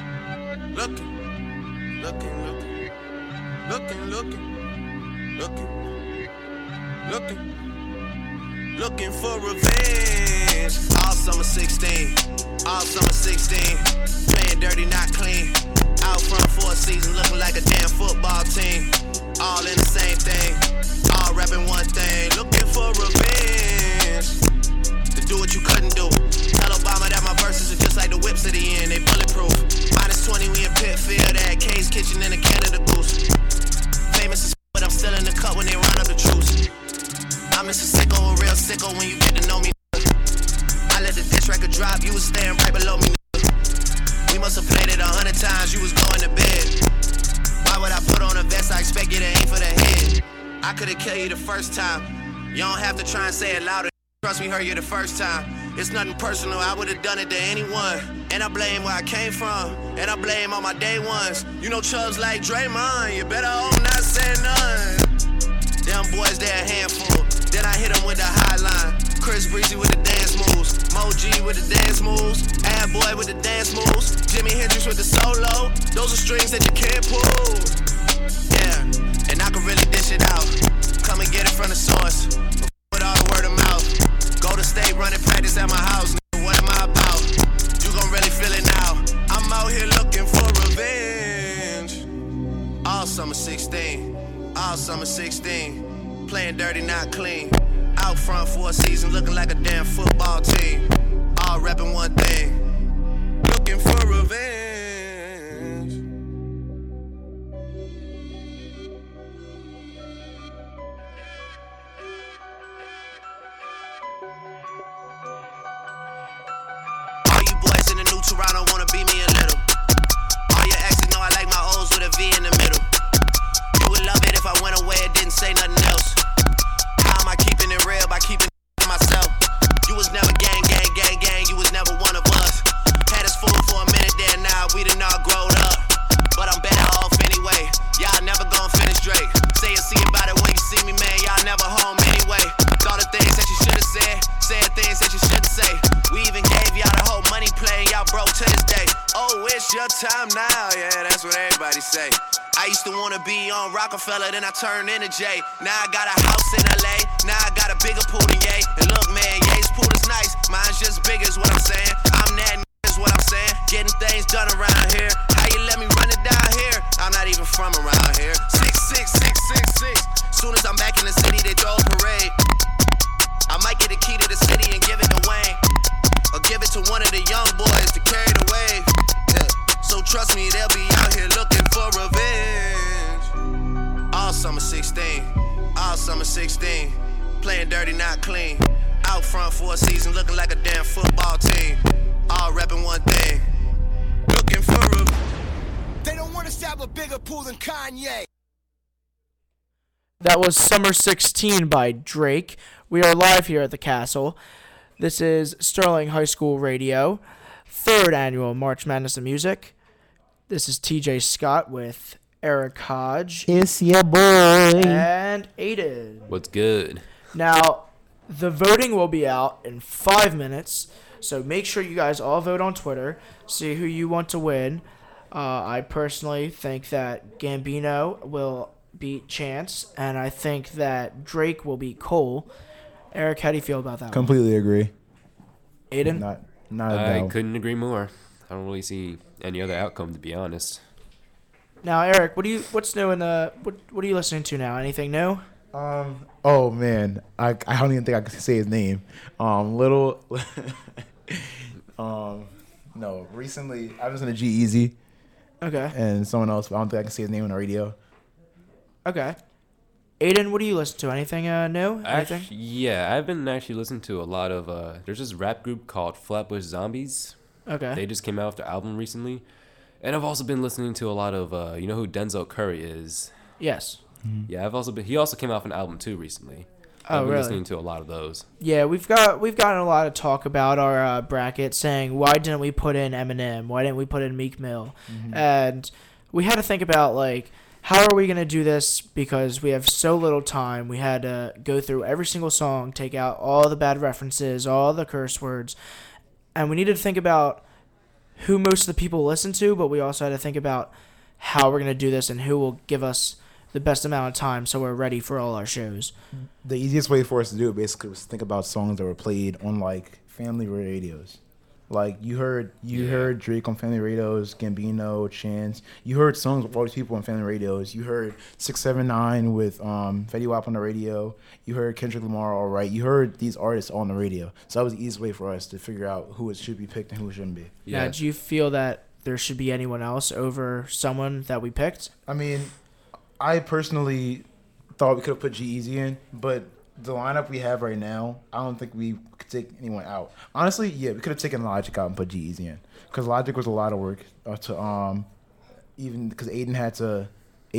looking, looking, looking, looking, looking, looking, looking for revenge. All summer 16, all summer 16, playing dirty, not clean. Out front for a season, looking like a damn football team. All in the same thing, all rapping one thing. Looking for revenge. To do what you couldn't do. Tell Obama that my verses are just like the whips at the end, they bulletproof. -20, we in Pitfield, at K's Kitchen in the Canada Goose. Famous as but I'm still in the cut when they run up the truth. I'm just a sicko, a real sicko when you get to know me. I let the diss record drop, you was staying right below me. We must have played it 100 times, you was going to bed. Why would I put on a vest, I expect you to aim for the head. I could've killed you the first time. You don't have to try and say it louder. Trust me, heard you the first time. It's nothing personal, I would've done it to anyone. And I blame where I came from, and I blame all my day ones. You know Chubbs like Draymond, you better hope not say none. Them boys, they a handful. Then I hit them with the high line. Chris Breezy with the dance moves. Mo G with the dance moves. Ad Boy with the dance moves. Jimi Hendrix with the solo. Those are strings that you can't pull. Yeah, and I can really dish it out. Come and get it from the source. With all the word of mouth. Go to state, running practice at my house. Nigga, what am I about? You gon' really feel it now. I'm out here looking for revenge. All summer 16. All summer 16. Playing dirty, not clean. Out front for a season, looking like a damn football team. All repping one thing. Looking for revenge. All you boys in the new Toronto wanna be me a little. All your exes know I like my O's with a V in the middle. You would love it if I went away and didn't say nothing else. How am I keeping it real by keeping it myself? You was never gang, gang, gang, gang. You was never one of us. Had us fooled for a minute there, now we done all grown up. But I'm better off anyway. Y'all never gon' finish Drake. Say and see about it when you see me, man. Y'all never home anyway. Thought of things that you should've said things that you shouldn't say. We even gave y'all the whole money play, y'all broke to this day. Oh, it's your time now, yeah, that's what everybody say. I used to wanna be on Rockefeller, then I turned into Jay. Now I got a house in LA, now I got a bigger pool than Ye. And look, man, Ye's pool is nice, mine's just big is what I'm saying. I'm that is what I'm saying. Getting things done around here. How you let me run it down here? I'm not even from around here. 66666. Soon as I'm back in the city, they throw a parade. I might get a key to the city and give it to Wayne, or give it to one of the young boys to carry the wave. Yeah. So trust me, they'll be out here looking for revenge. All summer 16, all summer 16, playing dirty, not clean. Out front for a season, looking like a damn football team. All repping one thing, looking for revenge. They don't want us to have a bigger pool than Kanye. That was Summer 16 by Drake. We are live here at the castle. This is Sterling High School Radio, 3rd annual March Madness of Music. This is TJ Scott with Eric Hodge. It's your boy. And Aiden. What's good? Now, the voting will be out in 5 minutes, so make sure you guys all vote on Twitter, see who you want to win. I personally think that Gambino will beat Chance, and I think that Drake will beat Cole. Eric, how do you feel about that Completely agree. one? Aiden? Not a I doubt. couldn't agree more. I don't really see any other outcome, to be honest. Now, Eric, what's new in the what are you listening to now? Anything new? Oh man, I don't even think I can say his name. Little. No. Recently, I was in a G-Eazy Okay. and someone else, but I don't think I can say his name on the radio. Okay. Aiden, what do you listen to? Anything new? Anything? Yeah, I've been actually listening to a lot of. There's this rap group called Flatbush Zombies. Okay. They just came out with their album recently, and I've also been listening to a lot of. You know who Denzel Curry is? Yes. Yeah, He also came out with an album too recently. Oh, I've been really? listening to a lot of those. Yeah, we've gotten a lot of talk about our bracket, saying why didn't we put in Eminem? Why didn't we put in Meek Mill? And we had to think about like, how are we gonna do this, because we have so little time. We had to go through every single song, take out all the bad references, all the curse words, and we needed to think about who most of the people listen to, but we also had to think about how we're gonna do this and who will give us the best amount of time so we're ready for all our shows. The easiest way for us to do it basically was think about songs that were played on like family radios. Like you heard Drake on family radios, Gambino, Chance. You heard songs with all these people on family radios. You heard 6ix9ine with Fetty Wap on the radio. You heard Kendrick Lamar, all right. You heard these artists on the radio. So that was the easiest way for us to figure out who it should be picked and who it shouldn't be. Yeah. Now, do you feel that there should be anyone else over someone that we picked? I mean, I personally thought we could have put G-Eazy in, but the lineup we have right now, I don't think we could take anyone out. Honestly, yeah, we could have taken Logic out and put G-Eazy in, because Logic was a lot of work to even because Aiden had to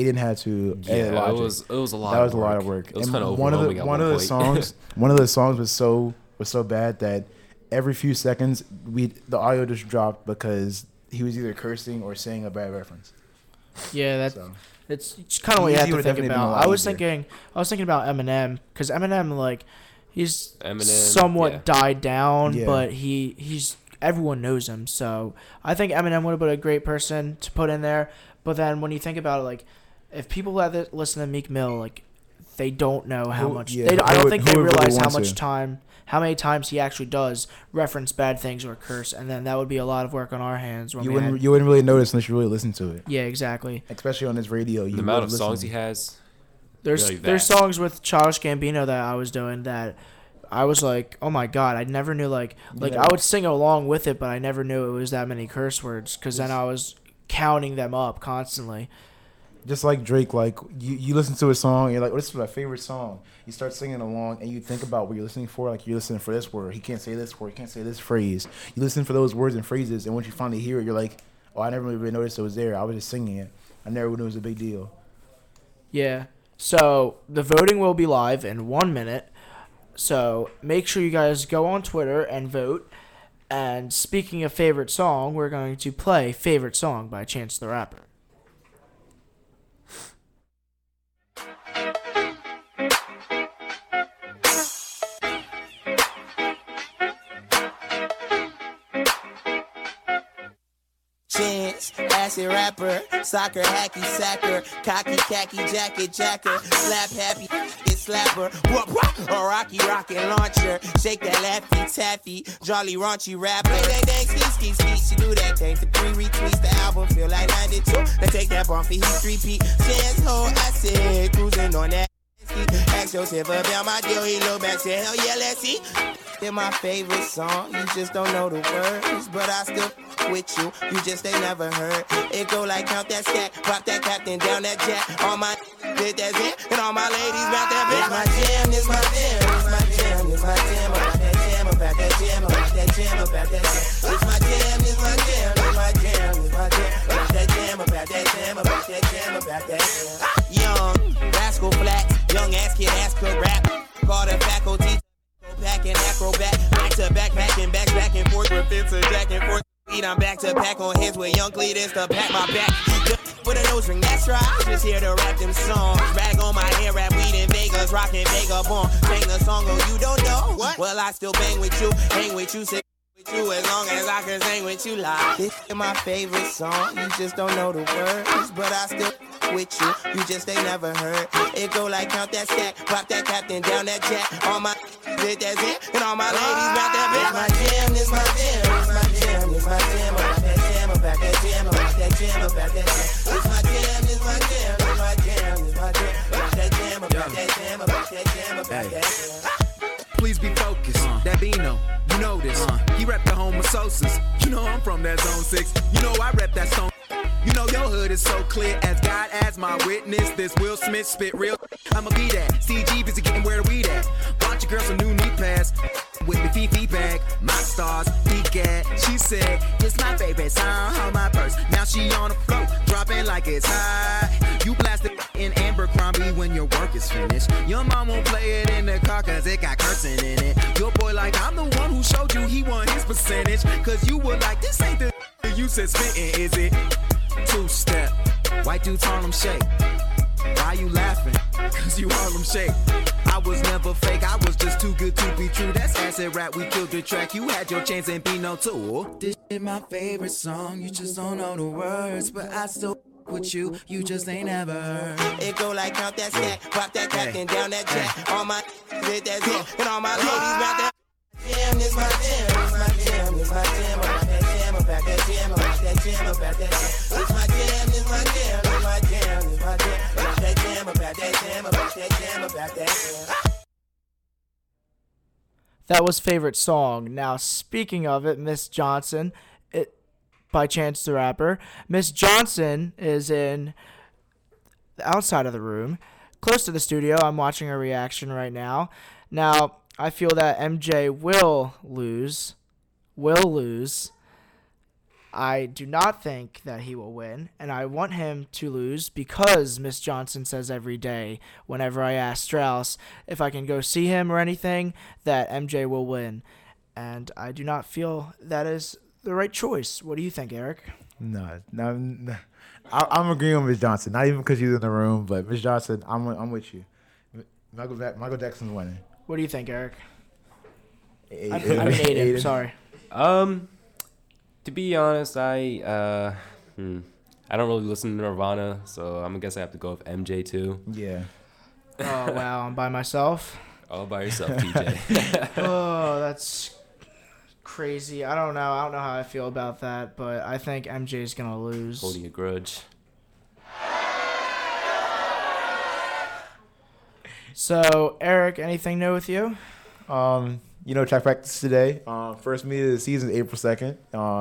edit Logic. it was a lot. That was a lot of work. It was And kind of one of overwhelming. the one of the songs was so bad that every few seconds the audio just dropped because he was either cursing or saying a bad reference. Yeah, So. it's kind of what you have Easy to would think definitely been a about. lot I was easier. thinking about Eminem, because Eminem, like, he's Eminem, somewhat yeah. died down, Yeah. but he's everyone knows him. So I think Eminem would have been a great person to put in there. But then when you think about it, like, if people that listen to Meek Mill, like, they don't know how much. Yeah, I don't think they who would realize really how want much to? how many times he actually does reference bad things or curse, and then that would be a lot of work on our hands. When You wouldn't really notice unless you really listen to it, yeah, exactly. especially on this radio. The amount of songs he has. There's really there's vast. songs with Childish Gambino that I was doing that I was like, oh my god, I never knew like Yeah. I would sing along with it, but I never knew it was that many curse words, because then I was counting them up constantly. Just like Drake, like you listen to a song, and you're like, oh, this is my favorite song. You start singing along, and you think about what you're listening for. Like you're listening for this word, he can't say this word, he can't say this phrase. You listen for those words and phrases, and once you finally hear it, you're like, oh, I never really noticed it was there. I was just singing it. I never knew it was a big deal. Yeah. So the voting will be live in 1 minute. So make sure you guys go on Twitter and vote. And speaking of favorite song, we're going to play Favorite Song by Chance the Rapper. Chance, acid rapper, soccer, hacky sacker, cocky, khaki, jacket, jacker, slap happy, get slapper, a rocky rocket launcher, shake that laffy taffy, jolly raunchy rapper, dang, dang, ski, she do that thing for 3 retweets, the album feel like 92, now take that bump for heat 3P, Chance, ho, I said, cruising on that. Ask yourself about my deal, he look back, said, hell yeah, let's see. They're my favorite song, you just don't know the words, but I still with you, you just ain't never heard. It go like count that stack, pop that captain down that jack. All my did that it, and all my ladies about that bitch. My jam, this my jam, this my jam, this my jam, about that jam, about that jam, about that jam, about that jam. This my jam, this my jam, this my jam, this my jam, about that jam, about that jam, about that jam, about that jam. Young, rascal flat, young ass kid, ass could rap. Call the faculty, go back and acrobat, back to back, back and forth, repeats a jack and forth. I'm back to pack on heads with young Cletus to pack my back. With a nose ring, that's right. I'm just here to rap them songs. Rag on my hair, rap weed in Vegas, rockin' Vagabond. Sing the song, oh, you don't know? What? Well, I still bang with you, hang with you, sit with you as long as I can sing with you live. This is my favorite song. You just don't know the words, but I still with you. You just ain't never heard. It go like count that stack, pop that captain down that jack. All my did that's it, and all my ladies about that bitch. My jam, this my jam, this my jam, this my jam, about that jam, about that jam, about that jam, about that jam. This my jam, this my jam, this my jam, this my jam, about that jam, about that jam, about know this. He rep the home of Sosas. You know I'm from that zone 6. You know I rep that stone. You know your hood is so clear as God as my witness. This Will Smith spit real. I'ma be that. CG busy getting where the weed at. Bunch of girls some new knee pads. With the Fifi bag, my stars, egad. She said, it's my favorite song on my purse. Now she on the float, dropping like it's high. You blasted in Abercrombie when your work is finished. Your mom won't play it in the car cause it got cursing in it. Your boy like, I'm the one who showed you he won his percentage. Cause you were like, this ain't the you said spitting, is it? Two-step, white dudes Harlem shake. Why you laughing? Cause you Harlem shake. I was never fake, I was just too good to be true. That's acid rap, we killed the track. You had your chance and be no too. This is my favorite song, you just don't know the words. But I still with you, you just ain't never heard. It go like count that stack, pop that captain down that jack. All my hit that zip, and all my ladies round that. Jam, this my jam, this my jam, this my jam. About that jam, about that jam, about that jam, about that jam. This my jam, this my jam, this my jam, this my jam. About that jam, about that jam, about that jam, about that jam. That was favorite song. Now, speaking of it, Miss Johnson, by Chance the Rapper. Miss Johnson is in the outside of the room, close to the studio. I'm watching her reaction right now. Now, I feel that MJ will lose. I do not think that he will win, and I want him to lose because Miss Johnson says every day, whenever I ask Strauss if I can go see him or anything, that MJ will win. And I do not feel that is the right choice. What do you think, Eric? No. I'm agreeing with Miss Johnson. Not even because she's in the room, but Miss Johnson, I'm with you. Michael Jackson's winning. What do you think, Eric? I'm Aiden. Aiden. Sorry. To be honest, I don't really listen to Nirvana, so I'm gonna guess I have to go with MJ too. Yeah. Oh wow, I'm by myself. All by yourself, TJ. Oh, that's crazy. I don't know how I feel about that, but I think MJ's gonna lose. Holding a grudge. So, Eric, anything new with you? Track practice today. First meet of the season, April 2nd.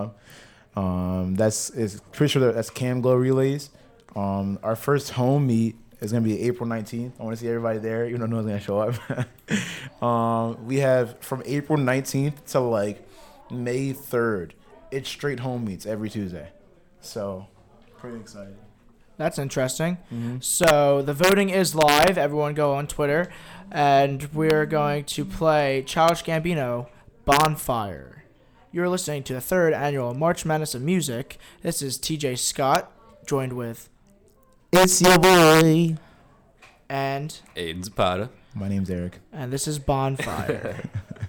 Pretty sure that's Cam Glow relays. Our first home meet is gonna be April 19th. I want to see everybody there. You don't know who's gonna show up. We have from April 19th to like May 3rd. It's straight home meets every Tuesday. So, pretty excited. That's interesting. Mm-hmm. So the voting is live. Everyone go on Twitter. And we're going to play Childish Gambino, Bonfire. You're listening to the 3rd annual March Madness of Music. This is TJ Scott, joined with... It's your boy. And... Aiden Zapata. My name's Eric. And this is Bonfire.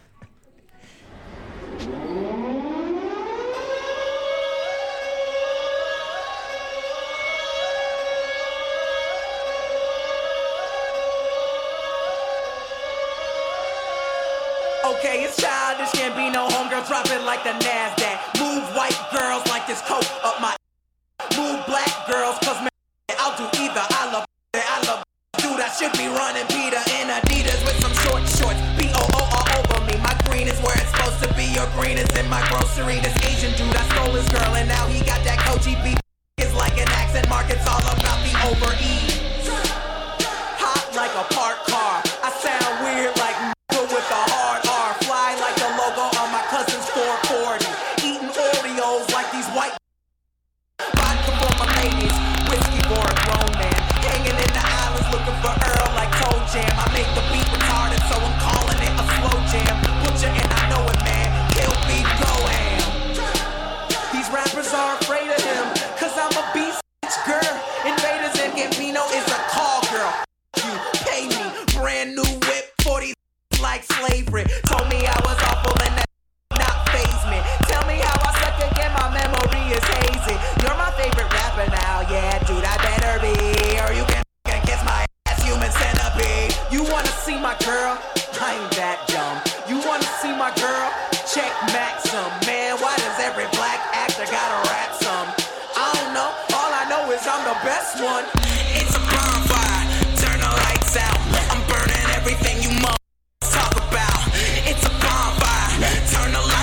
Okay, it's Childish Gambino, homegirl dropping like the NASDAQ. Move white girls like this coat up my. Move black girls, cause man, I'll do either. I love dude, I should be running Peter in Adidas with some short shorts. B-O-O all over me. My green is where it's supposed to be. Your green is in my grocery. This Asian dude, I stole his girl, and now he got that Koji beat. It's like an accent mark, it's all about the over-E. Hot like a parked car. I sound weird like with a hard R. Fly like the logo on my cousin's 440. Eating Oreos like these white. Vodka for my ladies, whiskey for a grown man. Hanging in the islands looking for Earl like Toe Jam. I make the beat retarded, so I'm calling it a slow jam. Butcher and I know it, man. Kill beef, go ham. These rappers are afraid of him, cause I'm a beast girl. Invaders and Gambino is a call girl. You pay me, brand new whip, 40 like slavery. Told me I was awful and that not faze me. Tell me how I suck again, my memory is hazy. You're my favorite rapper now, yeah, dude, I better be. Or you can kiss my ass, human centipede. You wanna see my girl? I ain't that dumb. You wanna see my girl? Check Maxim. Man, why does every black actor gotta rap some? I don't know, all I know is I'm the best one. It's a bonfire, turn the lights out. I'm burning everything you talk about. It's a bonfire, turn the lights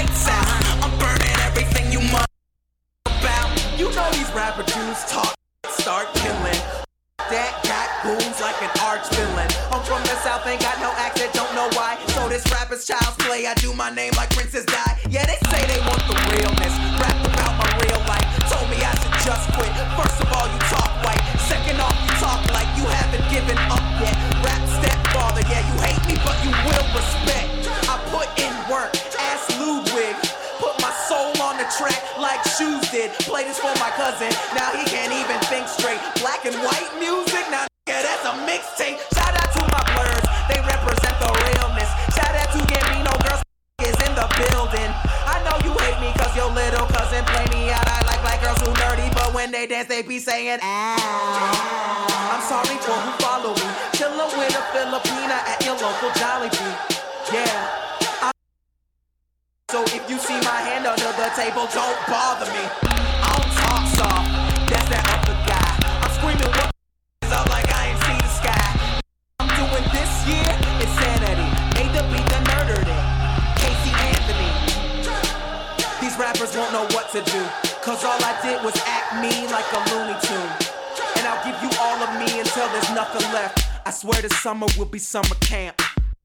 rapper dudes talk, start killing. That got goons like an arch villain. I'm from the south, ain't got no accent, don't know why. So this rapper's child's play, I do my name like Princess Di. Yeah, they say they want the realness. Rap about my real life. Told me I should just quit. First of all, you talk white. Second off, you talk like you haven't given up yet. Rap stepfather, yeah, you hate me, but you will respect. I put in work, ask Ludwig. Put my soul on the track like Shoes did. Play this for my cousin, now he can't even think straight. Black and white music, now yeah, that's a mixtape. Shout out to my blurs, they represent the realness. Shout out to Gambino, girls is in the building. I know you hate me cause your little cousin play me out. I like black girls who nerdy, but when they dance they be saying I'm sorry for who follow me. Chillin' with a Filipina at your local Jollibee. Yeah. So if you see my hand under the table, don't bother me. I don't talk soft, that's that other guy. I'm screaming what up like I ain't see the sky. I'm doing this year, insanity. Made the beat that murdered it. Casey Anthony. These rappers won't know what to do, cause all I did was act me like a Looney Tune. And I'll give you all of me until there's nothing left. I swear this summer will be summer camp.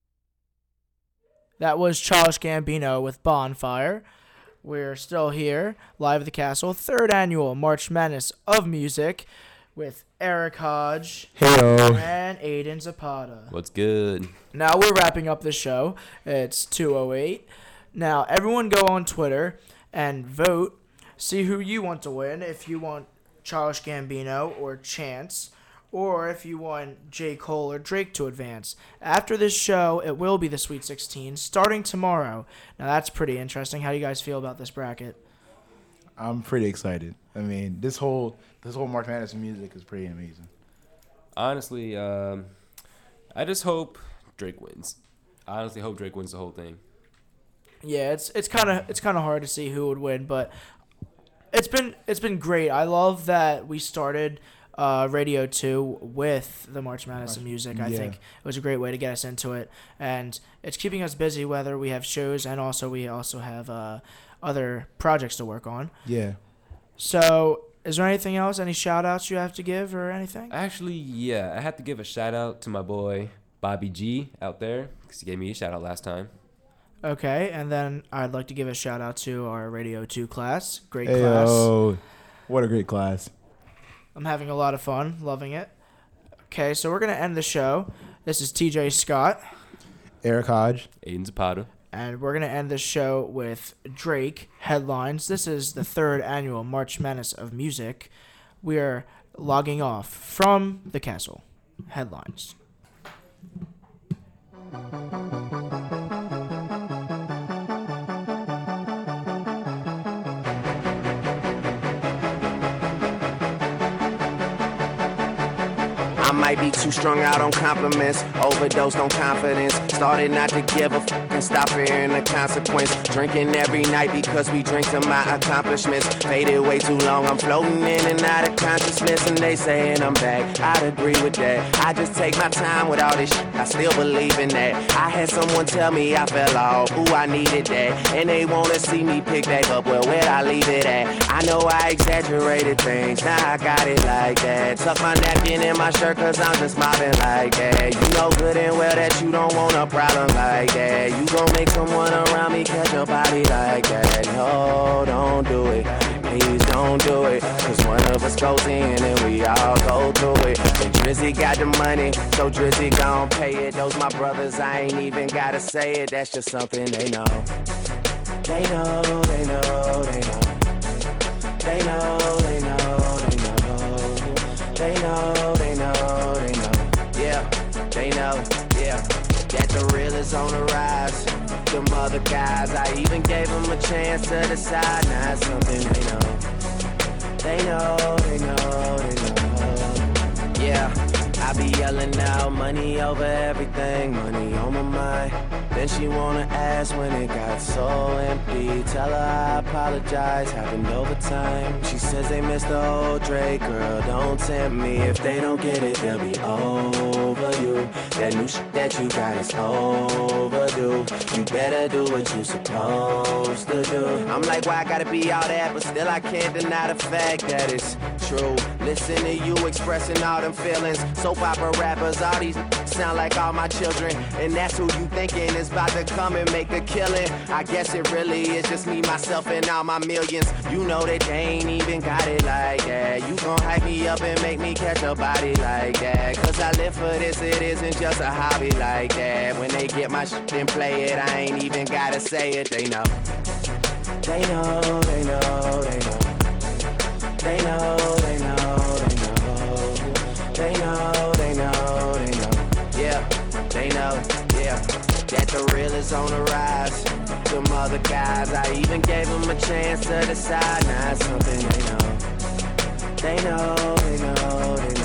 That was Childish Gambino with Bonfire. We're still here, live at the castle. 3rd annual March Madness of Music with Eric Hodge and Aiden Zapata. What's good? Now we're wrapping up the show. It's 2:08. Now everyone go on Twitter and vote. See who you want to win. If you want Childish Gambino or Chance, or if you want J. Cole or Drake to advance. After this show, it will be the Sweet 16, starting tomorrow. Now, that's pretty interesting. How do you guys feel about this bracket? I'm pretty excited. I mean, this whole March Madness of music is pretty amazing. Honestly, I just hope Drake wins. I honestly hope Drake wins the whole thing. Yeah, it's kind of hard to see who would win, but it's been great. I love that we started Radio 2 with the March Madness of Music. I think it was a great way to get us into it, and it's keeping us busy whether we have shows and we also have other projects to work on. Yeah. So is there anything else, any shout outs you have to give or anything? Actually, yeah, I have to give a shout out to my boy Bobby G out there because he gave me a shout out last time. Okay, and then I'd like to give a shout out to our Radio 2 class. Great Hey, class. oh, what a great class. I'm having a lot of fun, loving it. Okay, so we're going to end the show. This is TJ Scott. Eric Hodge. Aiden Zapata. And we're going to end the show with Drake headlines. This is the 3rd annual March Madness of Music. We are logging off from the castle. Headlines. I might be too strung out on compliments, overdosed on confidence. Started not to give a f and stop fearing the consequence. Drinking every night because we drink to my accomplishments. Faded way too long, I'm floating in and out of consciousness. And they saying I'm back, I'd agree with that. I just take my time with all this shit, I still believe in that. I had someone tell me I fell off, ooh, I needed that. And they wanna see me pick back up, well, where'd I leave it at? I know I exaggerated things, now I got it like that. Tuck my napkin in my shirt cause I'm just mobbing like that. You know good and well that you don't want a problem like that. You gon' make someone around me catch your body like that. No, don't do it. Please don't do it. Cause one of us goes in and we all go through it. And Drizzy got the money, so Drizzy gon' pay it. Those my brothers, I ain't even gotta say it. That's just something they know. They know, they know, they know. They know, they know, they know. They know, they know, they know. Yeah, they know, yeah. That the real is on the rise. Them other guys, I even gave them a chance to decide. Now it's something they know. They know, they know, they know. Yeah, I be yelling out money over everything. Money on my mind. Then she wanna ask when it got so empty. Tell her I apologize, happened over time. She says they missed the old Drake, girl, don't tempt me. If they don't get it, they'll be over you. That new shit that you got is overdue. You better do what you supposed to do. I'm like, why I gotta be all that, but still I can't deny the fact that it's true. Listen to you expressing all them feelings. Soap opera rappers, all these sound like all my children. And that's who you thinking is about to come and make a killing. I guess it really is just me, myself, and all my millions. You know that they ain't even got it like that. You gon' hype me up and make me catch a body like that. Cause I live for this, it isn't just a hobby like that. When they get my shit and play it, I ain't even gotta say it, they know. They know, they know, they know. They know, they know, they know. They know, they know, they know. Yeah, they know, yeah. That the real is on the rise. Them other guys, I even gave them a chance to decide. Now it's something they know. They know, they know, they know.